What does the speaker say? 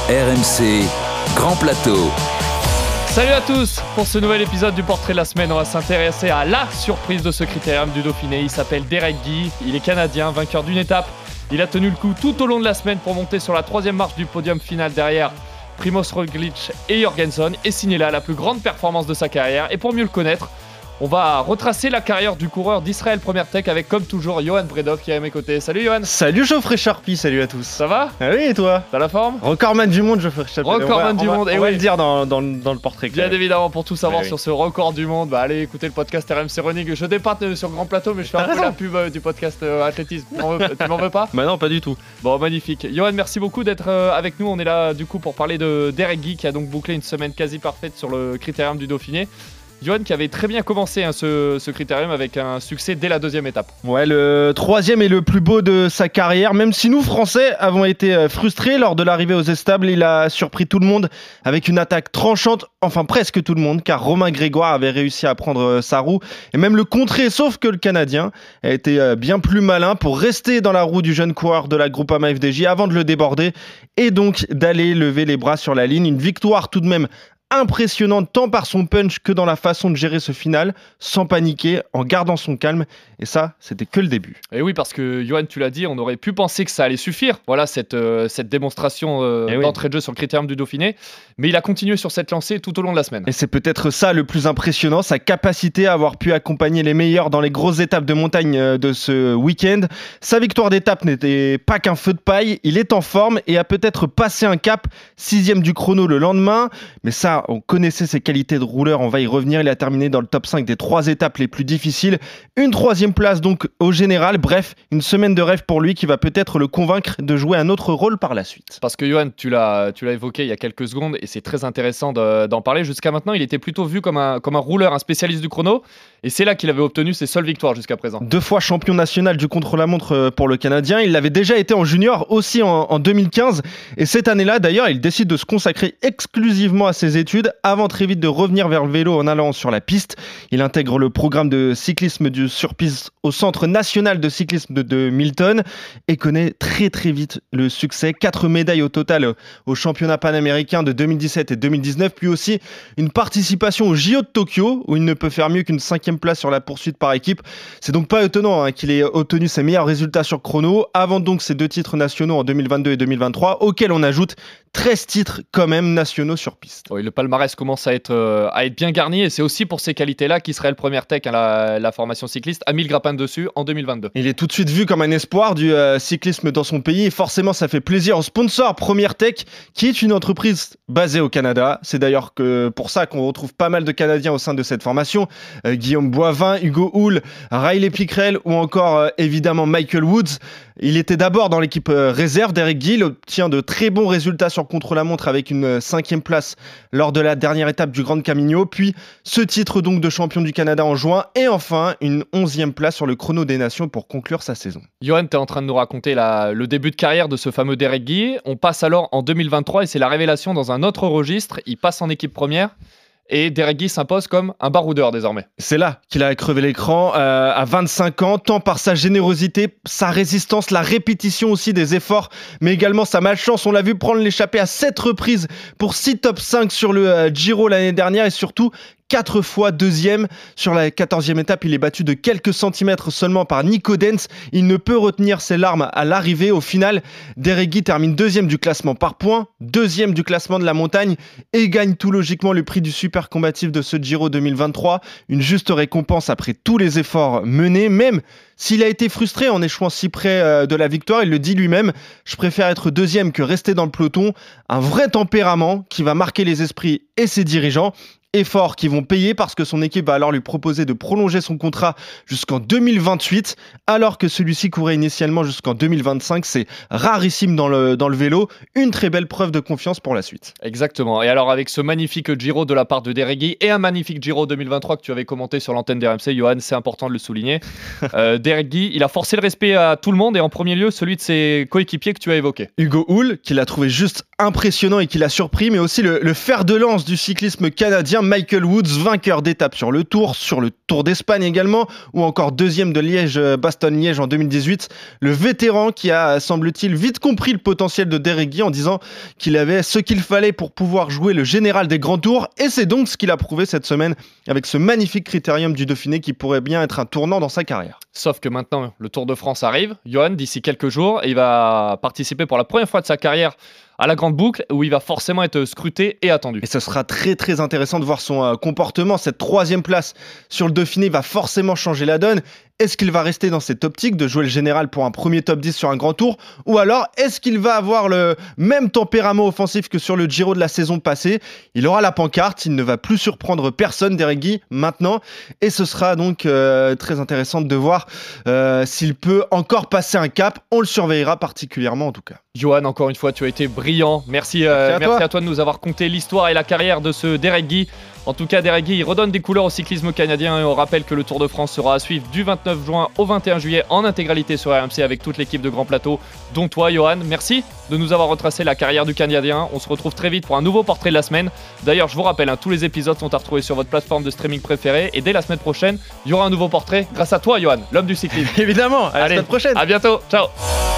RMC, Grand Plateau. Salut à tous. Pour ce nouvel épisode du Portrait de la semaine, on va s'intéresser à la surprise de ce critérium du Dauphiné. Il s'appelle Derek Guy, il est canadien, vainqueur d'une étape. Il a tenu le coup tout au long de la semaine pour monter sur la troisième marche du podium final derrière Primož Roglič et Jorgenson et signer là la plus grande performance de sa carrière. Et pour mieux le connaître, on va retracer la carrière du coureur d'Israël Première Tech avec, comme toujours, Johan Bredov qui est à mes côtés. Salut Johan. Salut Geoffrey Charpie, salut à tous. Ça va ? Ah oui, et toi ? T'as la forme ? Recordman du monde, Geoffrey Charpie. Recordman du monde, et on va le dire dans le portrait. Bien évidemment, pour tout savoir oui. sur ce record du monde, allez écouter le podcast RMC Running. Je départe sur Grand Plateau, mais je fais un peu la pub du podcast athlétisme. Tu m'en veux pas ? Bah non, pas du tout. Bon, magnifique. Johan, merci beaucoup d'être avec nous. On est là du coup pour parler de Derek Guy qui a donc bouclé une semaine quasi parfaite sur le critérium du Dauphiné. Johan qui avait très bien commencé ce critérium avec un succès dès la deuxième étape. Ouais, le troisième est le plus beau de sa carrière. Même si nous, Français, avons été frustrés lors de l'arrivée aux Estables, il a surpris tout le monde avec une attaque tranchante, enfin presque tout le monde, car Romain Grégoire avait réussi à prendre sa roue et même le contrer, sauf que le Canadien a été bien plus malin pour rester dans la roue du jeune coureur de la Groupama FDJ avant de le déborder et donc d'aller lever les bras sur la ligne. Une victoire tout de même impressionnante tant par son punch que dans la façon de gérer ce final, sans paniquer, en gardant son calme. Et ça, c'était que le début. Et oui, parce que Johan, tu l'as dit, on aurait pu penser que ça allait suffire. Voilà, cette démonstration d'entrée de jeu sur le critérium du Dauphiné. Mais il a continué sur cette lancée tout au long de la semaine. Et c'est peut-être ça le plus impressionnant, sa capacité à avoir pu accompagner les meilleurs dans les grosses étapes de montagne de ce week-end. Sa victoire d'étape n'était pas qu'un feu de paille. Il est en forme et a peut-être passé un cap, 6e du chrono le lendemain. Mais ça, on connaissait ses qualités de rouleur, on va y revenir. Il a terminé dans le top 5 des 3 étapes les plus difficiles. Une 3e place donc au général. Bref, une semaine de rêve pour lui qui va peut-être le convaincre de jouer un autre rôle par la suite. Parce que Johan, tu l'as évoqué il y a quelques secondes et c'est très intéressant d'en parler. Jusqu'à maintenant, il était plutôt vu comme un rouleur, un spécialiste du chrono. Et c'est là qu'il avait obtenu ses seules victoires jusqu'à présent. 2 fois champion national du contre-la-montre pour le Canadien. Il l'avait déjà été en junior aussi en 2015. Et cette année-là, d'ailleurs, il décide de se consacrer exclusivement à ses études avant très vite de revenir vers le vélo en allant sur la piste. Il intègre le programme de cyclisme sur piste au Centre national de cyclisme de Milton et connaît très très vite le succès. 4 médailles au total au championnat panaméricain de 2017 et 2019, puis aussi une participation au JO de Tokyo où il ne peut faire mieux qu'une 5e place sur la poursuite par équipe. C'est donc pas étonnant qu'il ait obtenu ses meilleurs résultats sur chrono avant donc ses 2 titres nationaux en 2022 et 2023 auxquels on ajoute 13 titres quand même nationaux sur piste. Oui, le palmarès commence à être bien garni et c'est aussi pour ces qualités-là qu'Israël Première Tech, la formation cycliste, a mis le grappin dessus en 2022. Il est tout de suite vu comme un espoir du cyclisme dans son pays et forcément ça fait plaisir au sponsor Première Tech qui est une entreprise basée au Canada. C'est d'ailleurs pour ça qu'on retrouve pas mal de Canadiens au sein de cette formation. Guillaume Boivin, Hugo Hull, Riley Pickrell ou encore évidemment Michael Woods. Il était d'abord dans l'équipe réserve. Derek Guy il obtient de très bons résultats sur contre-la-montre avec une 5e place lors de la dernière étape du Grand Camino, puis ce titre donc de champion du Canada en juin et enfin une 11e place sur le chrono des nations pour conclure sa saison. Johan, tu es en train de nous raconter le début de carrière de ce fameux Derek Guy. On passe alors en 2023 et c'est la révélation dans un autre registre. Il passe en équipe première. Et Derek Guy s'impose comme un baroudeur désormais. C'est là qu'il a crevé l'écran à 25 ans, tant par sa générosité, sa résistance, la répétition aussi des efforts, mais également sa malchance. On l'a vu prendre l'échappée à 7 reprises pour 6 top 5 sur le Giro l'année dernière et surtout 4 fois 2e. Sur la 14e étape, il est battu de quelques centimètres seulement par Nico Denz. Il ne peut retenir ses larmes à l'arrivée. Au final, Derek Guy termine 2e du classement par points, 2e du classement de la montagne et gagne tout logiquement le prix du super combatif de ce Giro 2023. Une juste récompense après tous les efforts menés, même s'il a été frustré en échouant si près de la victoire. Il le dit lui-même, je préfère être 2e que rester dans le peloton. Un vrai tempérament qui va marquer les esprits et ses dirigeants. Efforts qui vont payer parce que son équipe va alors lui proposer de prolonger son contrat jusqu'en 2028 alors que celui-ci courait initialement jusqu'en 2025. C'est rarissime dans le vélo. Une très belle preuve de confiance pour la suite. Exactement. Et alors avec ce magnifique Giro de la part de Derek Guy et un magnifique Giro 2023 que tu avais commenté sur l'antenne d'RMC, Johan, c'est important de le souligner. Derek Guy, il a forcé le respect à tout le monde et en premier lieu celui de ses coéquipiers que tu as évoqué. Hugo Hull, qui l'a trouvé juste impressionnant et qui l'a surpris, mais aussi le fer de lance du cyclisme canadien. Canadien Michael Woods, vainqueur d'étape sur le Tour d'Espagne également, ou encore deuxième de Bastogne-Liège en 2018. Le vétéran qui a, semble-t-il, vite compris le potentiel de Derek Guy en disant qu'il avait ce qu'il fallait pour pouvoir jouer le général des grands tours, et c'est donc ce qu'il a prouvé cette semaine avec ce magnifique critérium du Dauphiné qui pourrait bien être un tournant dans sa carrière. Sauf que maintenant, le Tour de France arrive, Johan, d'ici quelques jours, et il va participer pour la première fois de sa carrière à la grande boucle où il va forcément être scruté et attendu. Et ce sera très très intéressant de voir son comportement. Cette 3e place sur le Dauphiné va forcément changer la donne. Est-ce qu'il va rester dans cette optique de jouer le général pour un premier top 10 sur un grand tour? Ou alors, est-ce qu'il va avoir le même tempérament offensif que sur le Giro de la saison passée? Il aura la pancarte, il ne va plus surprendre personne, Derek Guy, maintenant. Et ce sera donc très intéressant de voir s'il peut encore passer un cap. On le surveillera particulièrement en tout cas. Johan, encore une fois, tu as été brillant. Merci à toi de nous avoir conté l'histoire et la carrière de ce Derek Guy. En tout cas, Derek Guy, il redonne des couleurs au cyclisme canadien et on rappelle que le Tour de France sera à suivre du 29 juin au 21 juillet en intégralité sur RMC avec toute l'équipe de Grand Plateau, dont toi, Johan. Merci de nous avoir retracé la carrière du Canadien. On se retrouve très vite pour un nouveau portrait de la semaine. D'ailleurs, je vous rappelle, tous les épisodes sont à retrouver sur votre plateforme de streaming préférée et dès la semaine prochaine, il y aura un nouveau portrait grâce à toi, Johan, l'homme du cyclisme. Évidemment, à la semaine prochaine. À bientôt, ciao.